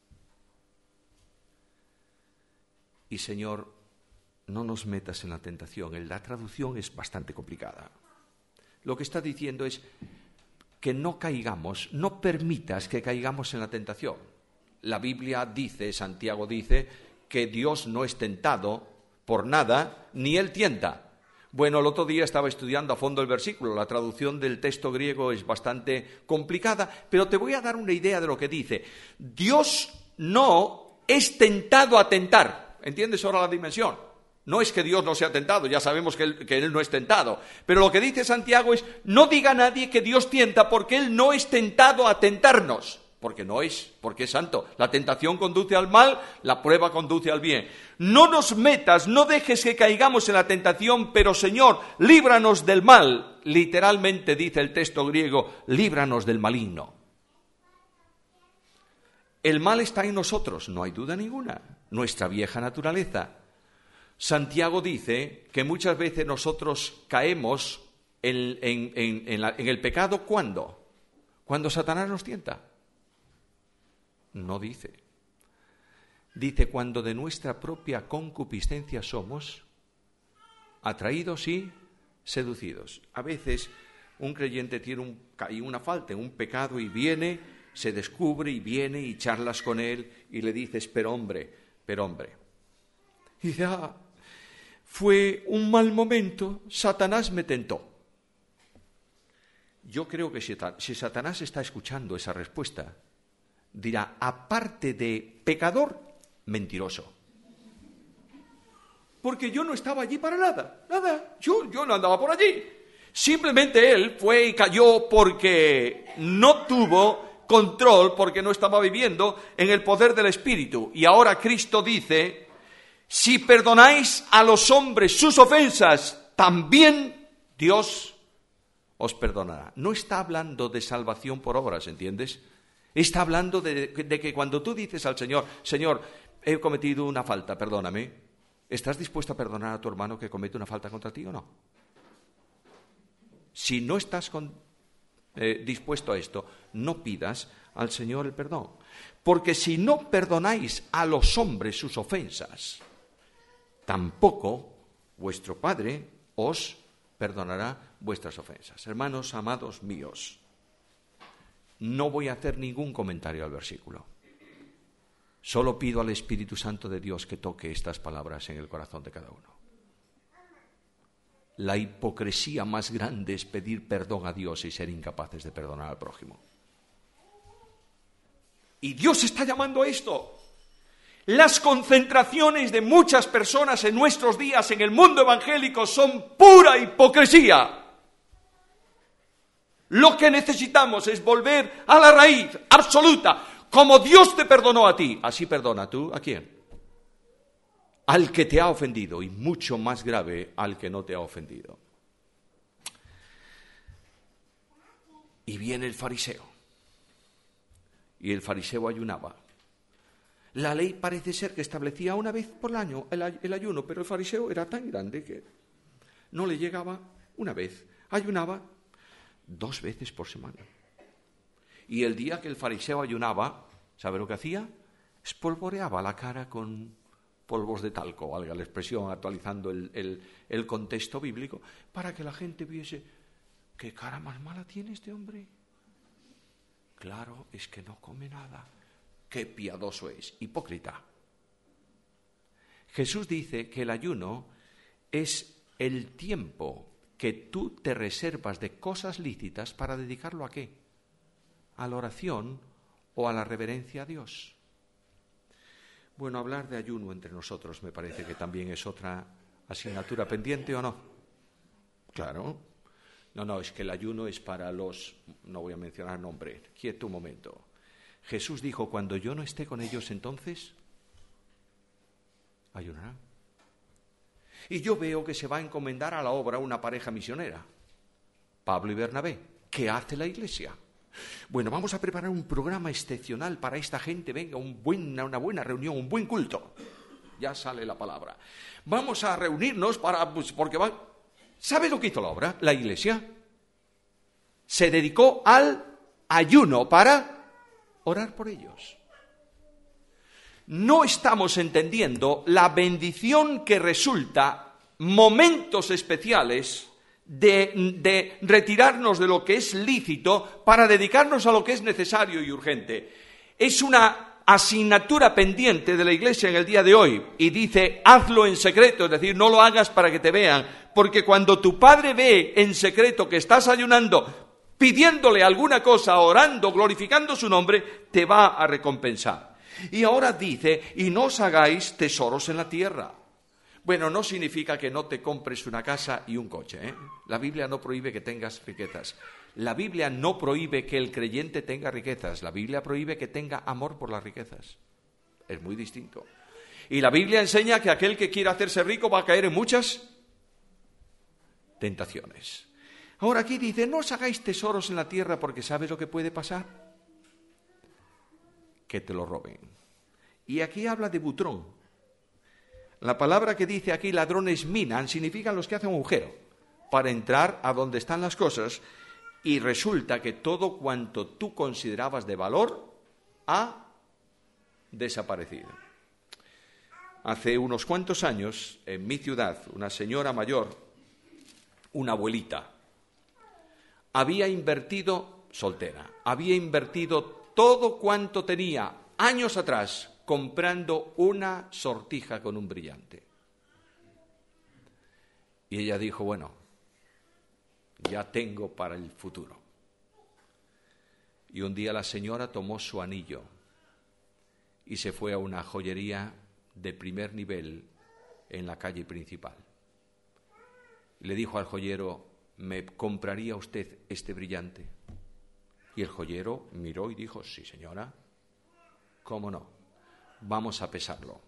Y Señor, no nos metas en la tentación. La traducción es bastante complicada. Lo que está diciendo es que no caigamos, no permitas que caigamos en la tentación. La Biblia dice, Santiago dice, que Dios no es tentado por nada, ni Él tienta. Bueno, el otro día estaba estudiando a fondo el versículo. La traducción del texto griego es bastante complicada, pero te voy a dar una idea de lo que dice. Dios no es tentado a tentar. ¿Entiendes ahora la dimensión? No es que Dios no sea tentado, ya sabemos que él, que él no es tentado. Pero lo que dice Santiago es, no diga a nadie que Dios tienta, porque Él no es tentado a tentarnos. Porque no es, porque es santo. La tentación conduce al mal, la prueba conduce al bien. No nos metas, no dejes que caigamos en la tentación, pero Señor, líbranos del mal. Literalmente dice el texto griego, líbranos del maligno. El mal está en nosotros, no hay duda ninguna, nuestra vieja naturaleza. Santiago dice que muchas veces nosotros caemos en, en, en, en, la, en el pecado, ¿cuándo? Cuando Satanás nos tienta. No dice. Dice, cuando de nuestra propia concupiscencia somos atraídos y seducidos. A veces un creyente tiene un, una falta, un pecado y viene, se descubre y viene y charlas con él y le dices, pero hombre, pero hombre. Y dice, ah, fue un mal momento, Satanás me tentó. Yo creo que si, si Satanás está escuchando esa respuesta, dirá, aparte de pecador, mentiroso. Porque yo no estaba allí para nada, nada, yo, yo no andaba por allí. Simplemente él fue y cayó porque no tuvo control, porque no estaba viviendo en el poder del Espíritu. Y ahora Cristo dice, si perdonáis a los hombres sus ofensas, también Dios os perdonará. No está hablando de salvación por obras, ¿entiendes? Está hablando de, de que cuando tú dices al Señor, Señor, he cometido una falta, perdóname, ¿estás dispuesto a perdonar a tu hermano que comete una falta contra ti o no? Si no estás con, eh, dispuesto a esto, no pidas al Señor el perdón. Porque si no perdonáis a los hombres sus ofensas, tampoco vuestro Padre os perdonará vuestras ofensas. Hermanos amados míos, no voy a hacer ningún comentario al versículo. Solo pido al Espíritu Santo de Dios que toque estas palabras en el corazón de cada uno. La hipocresía más grande es pedir perdón a Dios y ser incapaces de perdonar al prójimo. Y Dios está llamando a esto. Las concentraciones de muchas personas en nuestros días en el mundo evangélico son pura hipocresía. Lo que necesitamos es volver a la raíz absoluta. Como Dios te perdonó a ti, así perdona tú, ¿a quién? Al que te ha ofendido, y mucho más grave al que no te ha ofendido. Y viene el fariseo. Y el fariseo ayunaba. La ley parece ser que establecía una vez por año el, el ayuno, pero el fariseo era tan grande que no le llegaba una vez Ayunaba dos veces por semana. Y el día que el fariseo ayunaba, ¿sabe lo que hacía? Espolvoreaba la cara con polvos de talco, valga la expresión, actualizando el, el, el contexto bíblico, para que la gente viese, ¿qué cara más mala tiene este hombre? Claro, es que no come nada. Qué piadoso es, hipócrita. Jesús dice que el ayuno es el tiempo que tú te reservas de cosas lícitas para dedicarlo ¿a qué? A la oración o a la reverencia a Dios. Bueno, hablar de ayuno entre nosotros me parece que también es otra asignatura pendiente, ¿o no? Claro. No, no, es que el ayuno es para los... No voy a mencionar nombre. Quieto un momento. Jesús dijo, cuando yo no esté con ellos, entonces ayunarán. Y yo veo que se va a encomendar a la obra una pareja misionera, Pablo y Bernabé. ¿Qué hace la Iglesia? Bueno, vamos a preparar un programa excepcional para esta gente. Venga, un buen, una buena reunión, un buen culto. Ya sale la palabra. Vamos a reunirnos para... Pues, porque va... ¿Sabe lo que hizo la obra? La Iglesia se dedicó al ayuno para orar por ellos. No estamos entendiendo la bendición que resulta momentos especiales de, de retirarnos de lo que es lícito para dedicarnos a lo que es necesario y urgente. Es una asignatura pendiente de la Iglesia en el día de hoy y dice, hazlo en secreto, es decir, no lo hagas para que te vean, porque cuando tu padre ve en secreto que estás ayunando, pidiéndole alguna cosa, orando, glorificando su nombre, te va a recompensar. Y ahora dice, y no os hagáis tesoros en la tierra. Bueno, no significa que no te compres una casa y un coche, ¿eh? La Biblia no prohíbe que tengas riquezas. La Biblia no prohíbe que el creyente tenga riquezas. La Biblia prohíbe que tenga amor por las riquezas. Es muy distinto. Y la Biblia enseña que aquel que quiera hacerse rico va a caer en muchas tentaciones. Ahora aquí dice, no os hagáis tesoros en la tierra porque ¿sabes lo que puede pasar? Que te lo roben. Y aquí habla de butrón. La palabra que dice aquí ladrones minan significan los que hacen un agujero para entrar a donde están las cosas y resulta que todo cuanto tú considerabas de valor ha desaparecido. Hace unos cuantos años, en mi ciudad, una señora mayor, una abuelita, había invertido, soltera, había invertido todo cuanto tenía años atrás comprando una sortija con un brillante. Y ella dijo, bueno, ya tengo para el futuro. Y un día la señora tomó su anillo y se fue a una joyería de primer nivel en la calle principal. Le dijo al joyero, ¿me compraría usted este brillante? Y el joyero miró y dijo, sí señora, ¿cómo no? Vamos a pesarlo.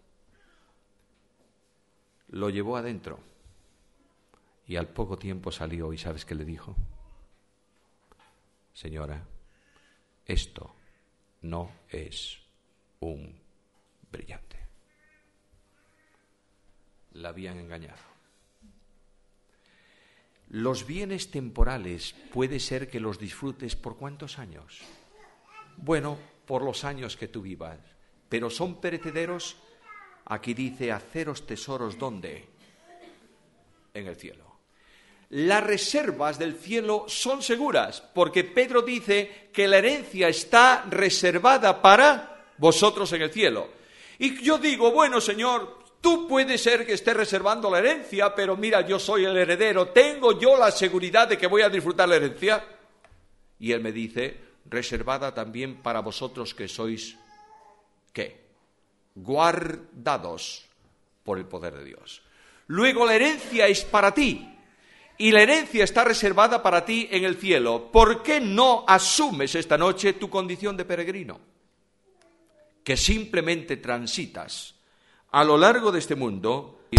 Lo llevó adentro y al poco tiempo salió y ¿sabes qué le dijo? Señora, esto no es un brillante. La habían engañado. Los bienes temporales puede ser que los disfrutes por ¿cuántos años? Bueno, por los años que tú vivas. Pero son perecederos. Aquí dice, haceros tesoros, ¿dónde? En el cielo. Las reservas del cielo son seguras, porque Pedro dice que la herencia está reservada para vosotros en el cielo. Y yo digo, bueno, Señor, tú puedes ser que estés reservando la herencia, pero mira, yo soy el heredero, ¿tengo yo la seguridad de que voy a disfrutar la herencia? Y él me dice, reservada también para vosotros que sois, ¿qué? Guardados por el poder de Dios. Luego la herencia es para ti, y la herencia está reservada para ti en el cielo. ¿Por qué no asumes esta noche tu condición de peregrino? Que simplemente transitas a lo largo de este mundo y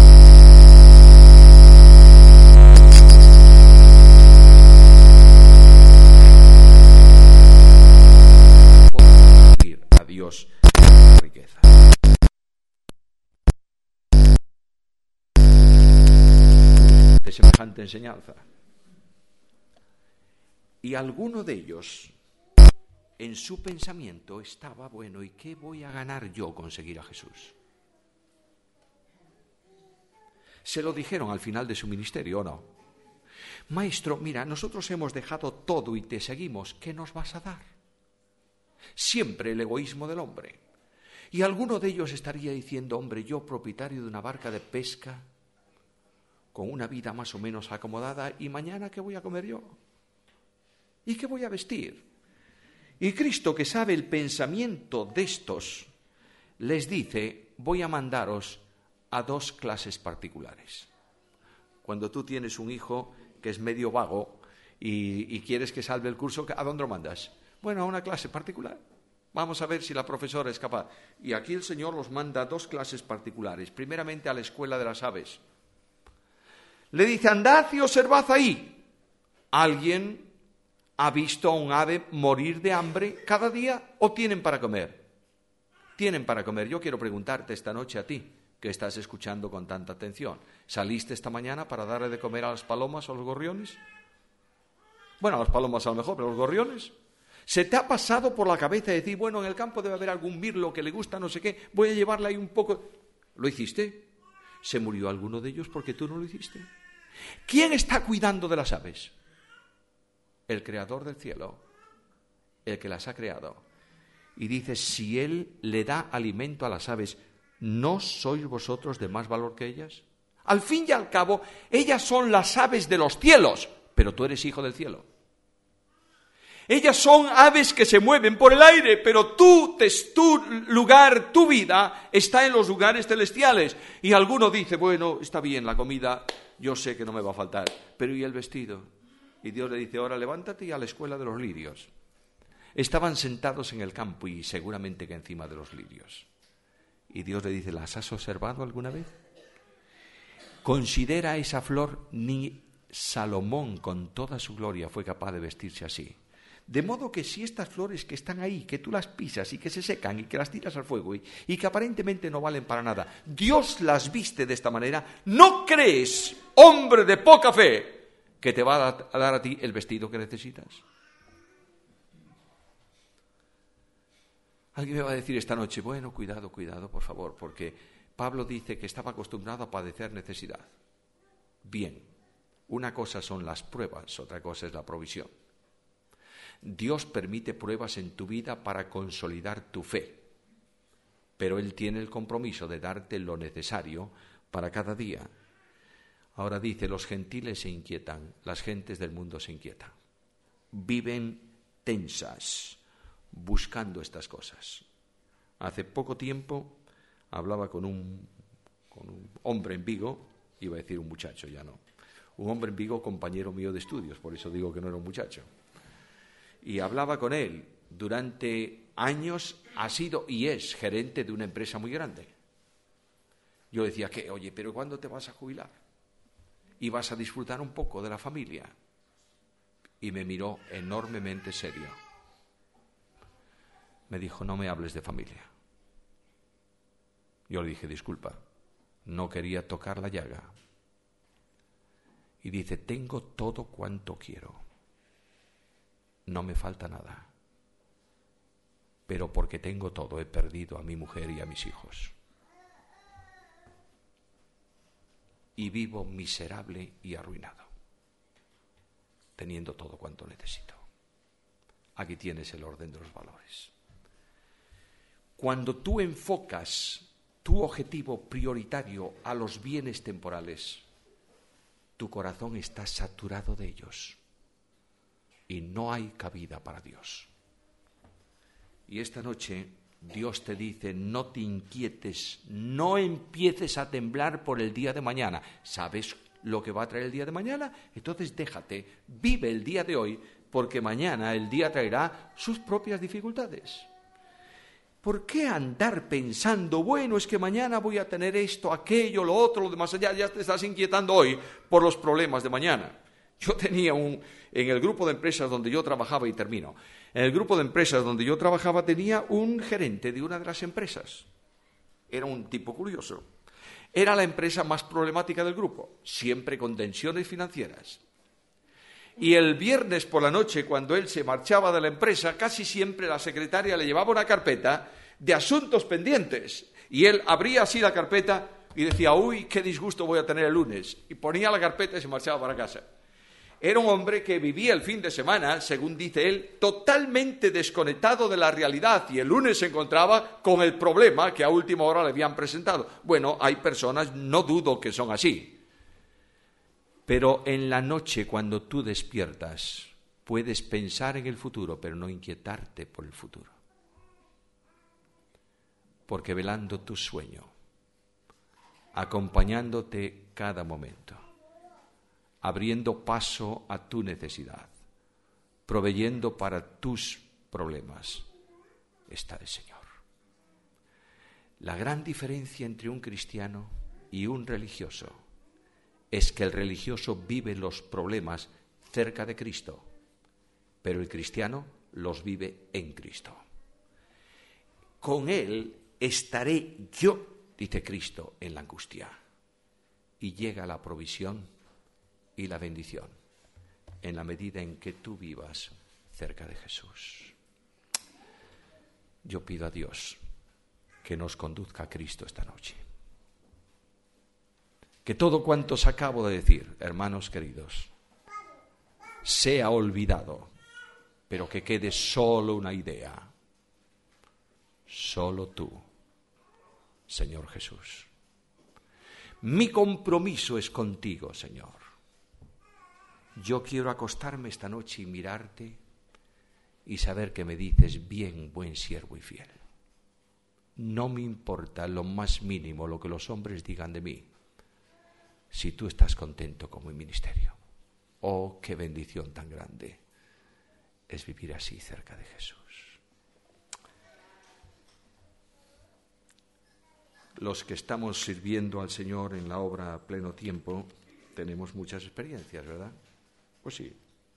servir a Dios la riqueza. De semejante enseñanza. Y alguno de ellos, en su pensamiento, estaba, bueno, ¿y qué voy a ganar yo con seguir a Jesús? Se lo dijeron al final de su ministerio, ¿o no? Maestro, mira, nosotros hemos dejado todo y te seguimos, ¿qué nos vas a dar? Siempre el egoísmo del hombre. Y alguno de ellos estaría diciendo, hombre, yo propietario de una barca de pesca, con una vida más o menos acomodada, ¿y mañana qué voy a comer yo? ¿Y qué voy a vestir? Y Cristo, que sabe el pensamiento de estos, les dice, voy a mandaros a dos clases particulares. Cuando tú tienes un hijo que es medio vago y, y quieres que salve el curso, ¿a dónde lo mandas? Bueno, a una clase particular. Vamos a ver si la profesora es capaz. Y aquí el Señor los manda a dos clases particulares. Primeramente a la escuela de las aves. Le dice, andad y observad ahí. ¿Alguien ha visto a un ave morir de hambre cada día o tienen para comer? Tienen para comer. Yo quiero preguntarte esta noche a ti, que estás escuchando con tanta atención. ¿Saliste esta mañana para darle de comer a las palomas o a los gorriones? Bueno, a las palomas a lo mejor, pero a los gorriones. ¿Se te ha pasado por la cabeza decir, bueno, en el campo debe haber algún mirlo que le gusta no sé qué, voy a llevarle ahí un poco? ¿Lo hiciste? ¿Se murió alguno de ellos porque tú no lo hiciste? ¿Quién está cuidando de las aves? El creador del cielo, el que las ha creado. Y dice, si él le da alimento a las aves, ¿no sois vosotros de más valor que ellas? Al fin y al cabo, ellas son las aves de los cielos, pero tú eres hijo del cielo. Ellas son aves que se mueven por el aire, pero tú, tu lugar, tu vida está en los lugares celestiales. Y alguno dice, bueno, está bien la comida, yo sé que no me va a faltar, pero ¿y el vestido? Y Dios le dice, ahora levántate y a la escuela de los lirios. Estaban sentados en el campo y seguramente que encima de los lirios. Y Dios le dice, ¿las has observado alguna vez? Considera esa flor, ni Salomón con toda su gloria fue capaz de vestirse así. De modo que si estas flores que están ahí, que tú las pisas y que se secan y que las tiras al fuego y, y que aparentemente no valen para nada, Dios las viste de esta manera, ¿no crees, hombre de poca fe, que te va a dar a ti el vestido que necesitas? Alguien me va a decir esta noche, bueno, cuidado, cuidado, por favor, porque Pablo dice que estaba acostumbrado a padecer necesidad. Bien, una cosa son las pruebas, otra cosa es la provisión. Dios permite pruebas en tu vida para consolidar tu fe, pero Él tiene el compromiso de darte lo necesario para cada día. Ahora dice, los gentiles se inquietan, las gentes del mundo se inquietan. Viven tensas, buscando estas cosas. Hace poco tiempo hablaba con un, con un hombre en Vigo, iba a decir un muchacho, ya no. Un hombre en Vigo, compañero mío de estudios, por eso digo que no era un muchacho. Y hablaba con él. Durante años ha sido y es gerente de una empresa muy grande. Yo decía, ¿qué? Oye, ¿pero cuándo te vas a jubilar? Y vas a disfrutar un poco de la familia. Y me miró enormemente serio. Me dijo, no me hables de familia. Yo le dije, disculpa, no quería tocar la llaga. Y dice, tengo todo cuanto quiero. No me falta nada. Pero porque tengo todo, he perdido a mi mujer y a mis hijos. Y vivo miserable y arruinado, teniendo todo cuanto necesito. Aquí tienes el orden de los valores. Cuando tú enfocas tu objetivo prioritario a los bienes temporales, tu corazón está saturado de ellos y no hay cabida para Dios. Y esta noche Dios te dice, no te inquietes, no empieces a temblar por el día de mañana. ¿Sabes lo que va a traer el día de mañana? Entonces déjate, vive el día de hoy, porque mañana el día traerá sus propias dificultades. ¿Por qué andar pensando, bueno, es que mañana voy a tener esto, aquello, lo otro, lo demás allá? Ya te estás inquietando hoy por los problemas de mañana. Yo tenía un, en el grupo de empresas donde yo trabajaba, y termino, en el grupo de empresas donde yo trabajaba tenía un gerente de una de las empresas. Era un tipo curioso. Era la empresa más problemática del grupo, siempre con tensiones financieras. Y el viernes por la noche, cuando él se marchaba de la empresa, casi siempre la secretaria le llevaba una carpeta de asuntos pendientes. Y él abría así la carpeta y decía, uy, qué disgusto voy a tener el lunes. Y ponía la carpeta y se marchaba para casa. Era un hombre que vivía el fin de semana, según dice él, totalmente desconectado de la realidad, y el lunes se encontraba con el problema que a última hora le habían presentado. Bueno, hay personas, no dudo que son así. Pero en la noche, cuando tú despiertas, puedes pensar en el futuro, pero no inquietarte por el futuro. Porque velando tu sueño, acompañándote cada momento, abriendo paso a tu necesidad, proveyendo para tus problemas, está el Señor. La gran diferencia entre un cristiano y un religioso es que el religioso vive los problemas cerca de Cristo, pero el cristiano los vive en Cristo. Con Él estaré yo, dice Cristo, en la angustia. Y llega la provisión y la bendición en la medida en que tú vivas cerca de Jesús. Yo pido a Dios que nos conduzca a Cristo esta noche. Que todo cuanto os acabo de decir, hermanos queridos, sea olvidado, pero que quede solo una idea. Solo tú, Señor Jesús. Mi compromiso es contigo, Señor. Yo quiero acostarme esta noche y mirarte y saber que me dices, bien, buen siervo y fiel. No me importa lo más mínimo lo que los hombres digan de mí, si tú estás contento con mi ministerio. Oh, qué bendición tan grande es vivir así cerca de Jesús. Los que estamos sirviendo al Señor en la obra a pleno tiempo tenemos muchas experiencias, ¿verdad? Pues sí.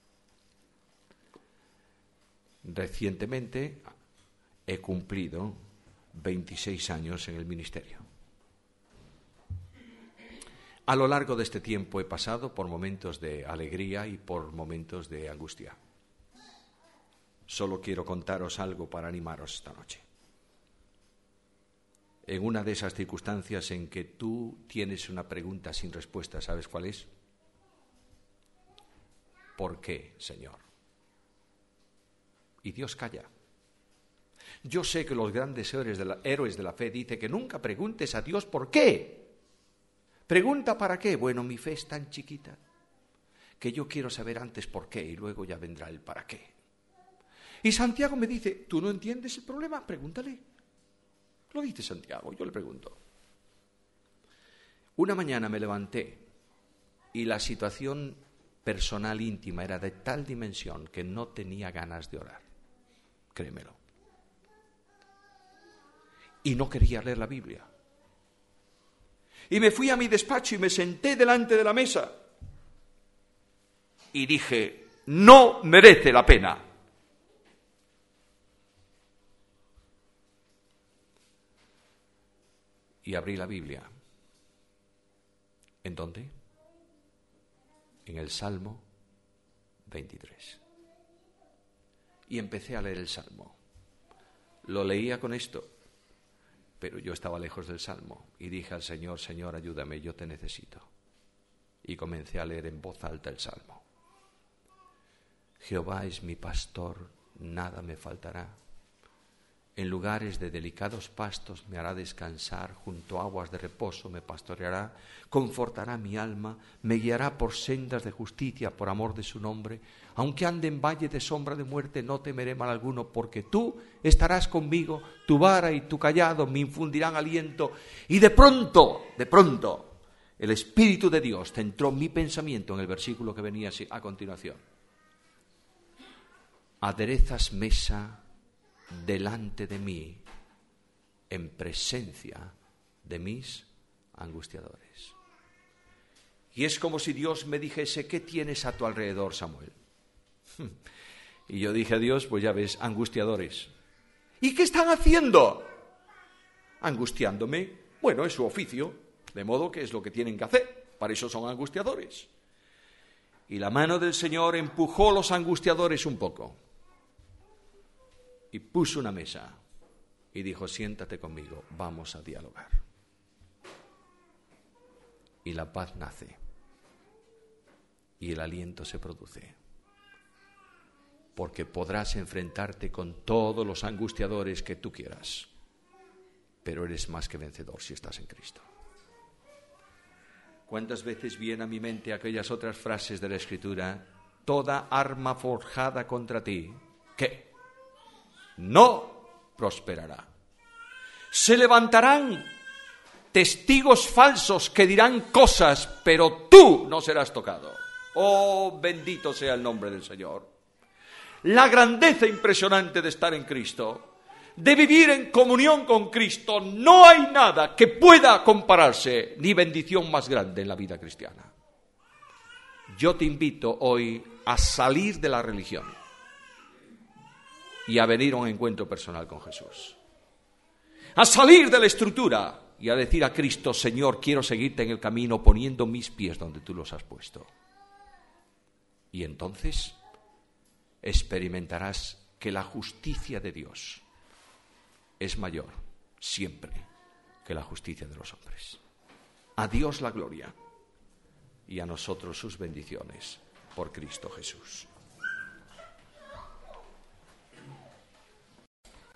Recientemente he cumplido veintiséis años en el ministerio. A lo largo de este tiempo he pasado por momentos de alegría y por momentos de angustia. Solo quiero contaros algo para animaros esta noche. En una de esas circunstancias en que tú tienes una pregunta sin respuesta, ¿sabes cuál es? ¿Por qué, Señor? Y Dios calla. Yo sé que los grandes héroes de la, héroes de la fe dicen que nunca preguntes a Dios ¿por qué? Pregunta ¿para qué? Bueno, mi fe es tan chiquita que yo quiero saber antes por qué y luego ya vendrá el para qué. Y Santiago me dice, ¿tú no entiendes el problema? Pregúntale. Lo dice Santiago, yo le pregunto. Una mañana me levanté y la situación personal íntima era de tal dimensión que no tenía ganas de orar. Créemelo. Y no quería leer la Biblia. Y me fui a mi despacho y me senté delante de la mesa. Y dije, no merece la pena. Y abrí la Biblia. ¿En dónde? En el Salmo veintitrés. Y empecé a leer el Salmo. Lo leía con esto, pero yo estaba lejos del Salmo. Y dije al Señor, Señor, ayúdame, yo te necesito. Y comencé a leer en voz alta el Salmo. Jehová es mi pastor, nada me faltará. En lugares de delicados pastos me hará descansar, junto a aguas de reposo me pastoreará, confortará mi alma, me guiará por sendas de justicia por amor de su nombre. Aunque ande en valle de sombra de muerte, no temeré mal alguno, porque tú estarás conmigo, tu vara y tu cayado me infundirán aliento. Y de pronto, de pronto, el Espíritu de Dios centró mi pensamiento en el versículo que venía así a continuación. Aderezas mesa delante de mí en presencia de mis angustiadores. Y es como si Dios me dijese, ¿qué tienes a tu alrededor, Samuel? Y yo dije a Dios, pues ya ves, angustiadores. ¿Y qué están haciendo? Angustiándome. Bueno, es su oficio, de modo que es lo que tienen que hacer. Para eso son angustiadores. Y la mano del Señor empujó los angustiadores un poco y puso una mesa y dijo: siéntate conmigo, vamos a dialogar. Y la paz nace y el aliento se produce, porque podrás enfrentarte con todos los angustiadores que tú quieras, pero eres más que vencedor si estás en Cristo. ¿Cuántas veces vienen a mi mente aquellas otras frases de la Escritura? Toda arma forjada contra ti, ¿qué? No prosperará. Se levantarán testigos falsos que dirán cosas, pero tú no serás tocado. Oh, bendito sea el nombre del Señor. La grandeza impresionante de estar en Cristo, de vivir en comunión con Cristo, no hay nada que pueda compararse, ni bendición más grande en la vida cristiana. Yo te invito hoy a salir de la religión y a venir a un encuentro personal con Jesús. A salir de la estructura y a decir a Cristo: Señor, quiero seguirte en el camino poniendo mis pies donde tú los has puesto. Y entonces experimentarás que la justicia de Dios es mayor siempre que la justicia de los hombres. A Dios la gloria y a nosotros sus bendiciones por Cristo Jesús.